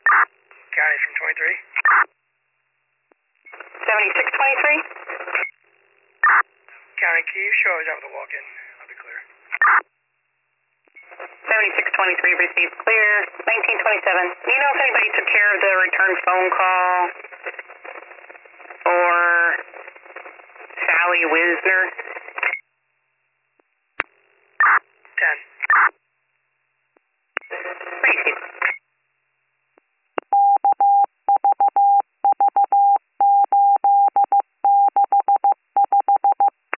County from 23. 7623. County, can you show us out the walk-in? I'll be clear. 7623 received clear. 1927. Do you know if anybody took care of the return phone call for Sally Wisner?